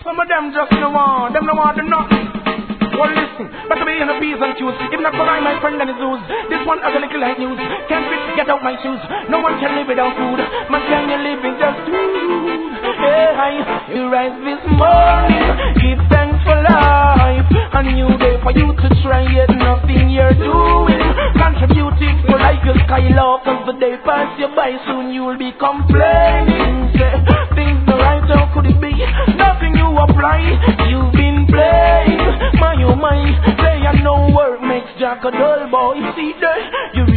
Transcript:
Some of them just no want, them no want to nothing. Well, listen, but to be in a P's and Q's. If not for I, my friend, and his ooze. This one has a little like news. Can't fit, get out my shoes. No one can live without food. Man, can you live in just food? Hey, you rise this morning. Give thanks for life. A new day for you to try yet nothing you're doing. Contribute it for like a skylark. Cause the day pass you by, soon you'll be complaining. Say, things the right, how could it be? Nothing you apply, you've been playing. My oh my, play and no work makes Jack a dull boy. See there, you